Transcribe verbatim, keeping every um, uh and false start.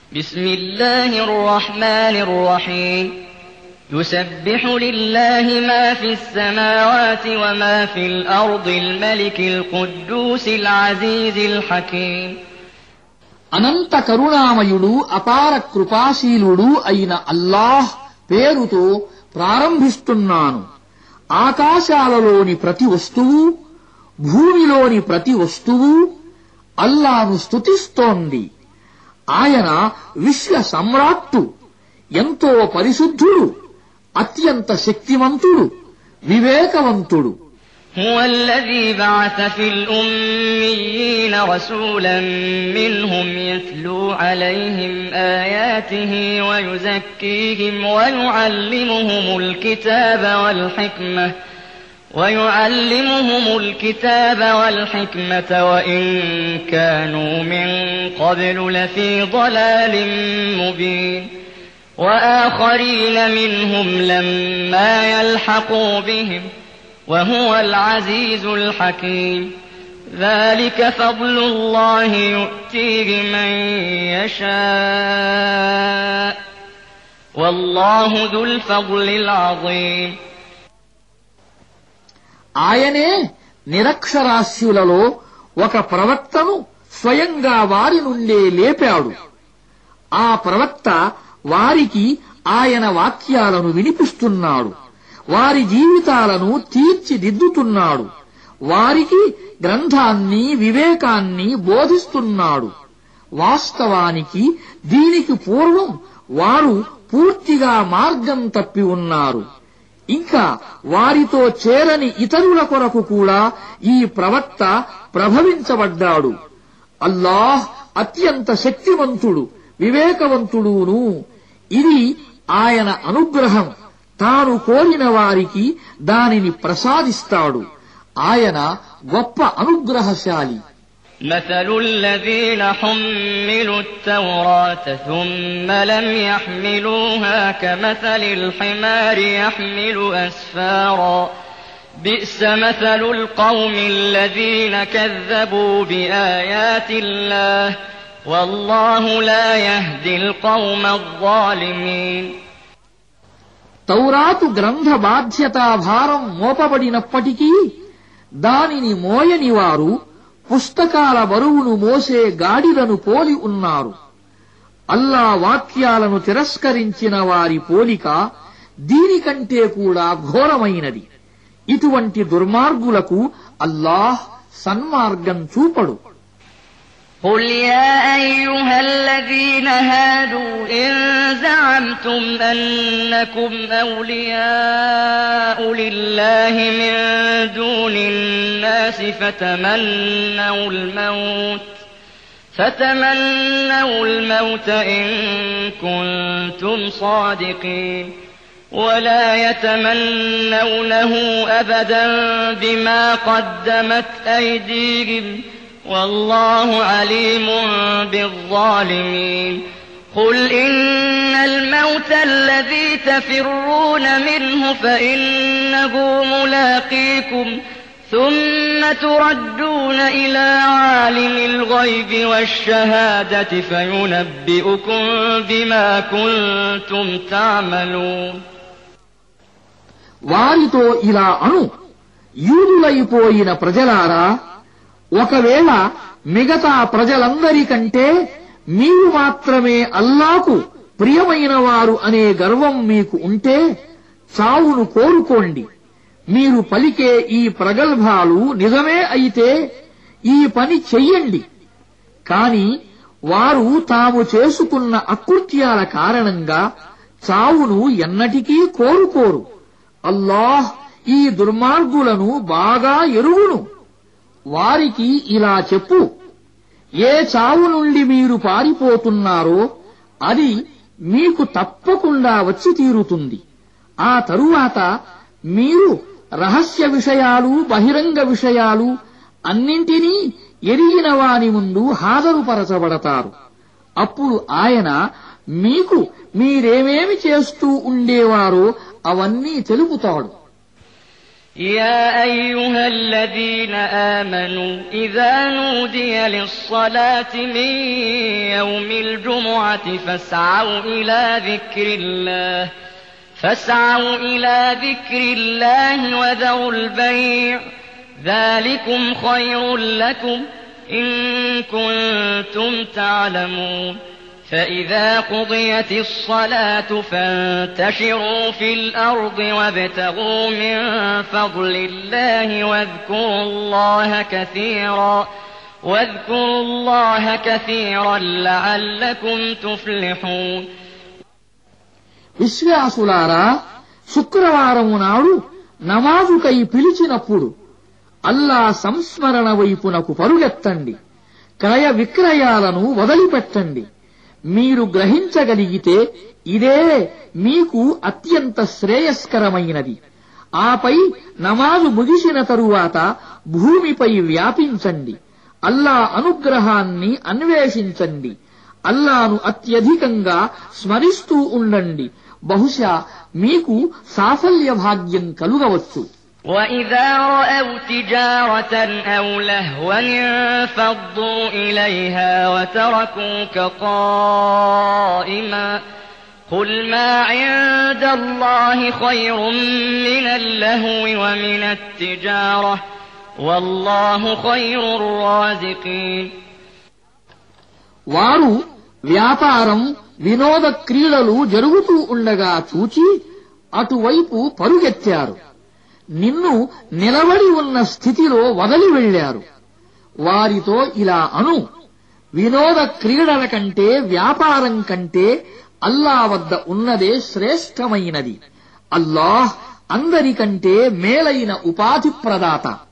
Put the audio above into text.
بسم الله الرحمن الرحيم يسبح لله ما في السماوات وما في الأرض الملك القدوس العزيز الحكيم అనంత కరుణామయుడు అపార కృపాశీలుడు అయిన అల్లాహ్ పేరుతో ప్రారంభిస్తున్నాను. ఆకాశాలలోని ప్రతి వస్తువు, భూమిలోని ప్రతి వస్తువు అల్లాను స్తుతిస్తోంది. ఆయన విశ్వ సమ్రాట్టు, ఎంతో పరిశుద్ధుడు, అత్యంత శక్తివంతుడు, వివేకవంతుడు. هو الذي بعث في الأميين رسولا منهم يتلو عليهم آياته ويزكيهم ويعلمهم الكتاب والحكمة ويعلمهم الكتاب والحكمة وإن كانوا من قبل لفي ضلال مبين وآخرين منهم لما يلحقوا بهم وهو العزيز الحكيم ذلك فضل الله يؤتيه من يشاء والله ذو الفضل العظيم ఆయనే నిరక్షరాస్యులలో ఒక ప్రవక్తను స్వయంగా వారి నుండే లేపాడు. ఆ ప్రవక్త వారికి ఆయన వాక్యాలను వినిపిస్తున్నాడు, వారి జీవితాలను తీర్చిదిద్దుతున్నాడు, వారికి గ్రంథాన్ని, వివేకాన్ని బోధిస్తున్నాడు. వాస్తవానికి దీనికి పూర్వం వారు పూర్తిగా మార్గం తప్పి ఉన్నారు. ఇంకా వారితో చేరని ఇతరుల కొరకు కూడా ఈ ప్రవక్త ప్రభవించబడ్డాడు. అల్లాహ్ అత్యంత శక్తివంతుడు, వివేకవంతుడును. ఇది ఆయన అనుగ్రహం. తాను కోరిన వారికి దానిని ప్రసాదిస్తాడు. ఆయన గొప్ప అనుగ్రహశాలి. مثل الذين حملوا التوراة ثم لم يحملوها كمثل الحمار يحمل أسفارا بئس مثل القوم الذين كذبوا بآيات الله والله لا يهدي القوم الظالمين తౌరాతు గ్రంథ బాధ్యతా భారం మోపబడినప్పటికీ దానిని మోయని వారు పుస్తకాల బరువును మోసే గాడిలను పోలి ఉన్నారు. అల్లా వాక్యాలను తిరస్కరించిన వారి పోలిక దీనికంటే కూడా ఘోరమైనది. ఇటువంటి దుర్మార్గులకు అల్లాహ్ సన్మార్గం చూపడు. قل يا أيها الذين هادوا إن زعمتم أنكم أولياء لله من دون الناس فتمنوا الموت فتمنوا الموت إن كنتم صادقين ولا يتمنونه أبدا بما قدمت أيديهم والله عليم بالظالمين قل إن الموت الذي تفرون منه فإنه ملاقيكم ثم تردون إلى عالم الغيب والشهادة فينبئكم بما كنتم تعملون వారితో ఇలా అను, యూదులైపోయిన ప్రజలారా, ఒకవేళ మిగతా ప్రజలందరికంటే మీరు మాత్రమే అల్లాకు ప్రియమైన వారు అనే గర్వం మీకు ఉంటే చావును కోరుకోండి. మీరు పలికే ఈ ప్రగల్భాలు నిజమే అయితే ఈ పని చెయ్యండి. కాని వారు తాము చేసుకున్న అకృత్యాల కారణంగా చావును ఎన్నటికీ కోరుకోరు. అల్లాహ్ ఈ దుర్మార్గులను బాగా ఎరుగును. వారికి ఇలా చెప్పు, ఏ చావు నుండి మీరు పారిపోతున్నారో అది మీకు తప్పకుండా వచ్చి తీరుతుంది. ఆ తరువాత మీరు రహస్య విషయాలు, బహిరంగ విషయాలు అన్నింటినీ ఎరిగిన వాని ముందు హాజరుపరచబడతారు. అప్పుడు ఆయన మీకు మీరేమేమి చేస్తూ ఉండేవారో అవన్నీ తెలుపుతాడు. يا أيها الذين آمنوا إذا نودي للصلاة من يوم الجمعة فاسعوا إلى ذكر الله فاسعوا إلى ذكر الله وذروا البيع ذلكم خير لكم إن كنتم تعلمون فإذا قضيت الصلاة فانتشروا في الأرض وابتغوا من فضل الله واذكروا الله كثيرا واذكروا الله كثيرا لعلكم تفلحون. విశ్వాసులారా, శుక్రవారము నాడు నమాజుకై పిలిచినప్పుడు అల్లా సంస్మరణ వైపునకు పరుగెత్తండి, క్రయ విక్రయాలను వదిలిపెట్టండి. మీరు గ్రహించగలిగితే ఇదే మీకు అత్యంత శ్రేయస్కరమైనది. ఆపై నమాజు ముగిసిన తరువాత భూమిపై వ్యాపించండి, అల్లా అనుగ్రహాన్ని అన్వేషించండి, అల్లాను అత్యధికంగా స్మరిస్తూ ఉండండి. బహుశా మీకు సాఫల్య భాగ్యం కలుగవచ్చు. وَإِذَا رَأَوْا تِجَارَةً أَوْ لَهْوًا انفَضُّوا إِلَيْهَا وَتَرَكُوكَ قَائِمًا قُلْ مَا عِندَ اللَّهِ خَيْرٌ مِّنَ اللَّهْوِ وَمِنَ التِّجَارَةِ وَاللَّهُ خَيْرُ الرَّازِقِينَ. వారు వ్యాపారం, వినోద క్రీడలు జరుగుతూ ఉండగా చూచి అటువైపు పరుగెత్తారు, నిన్ను నిలబడి ఉన్న స్థితిలో వదిలి వెళ్లారు. వారితో ఇలా అను, వినోద క్రీడల కంటే వ్యాపారం కంటే అల్లా వద్ద ఉన్నదే శ్రేష్టమైనది. అల్లాహ్ అందరికంటే మేలైన ఉపాధి ప్రదాత.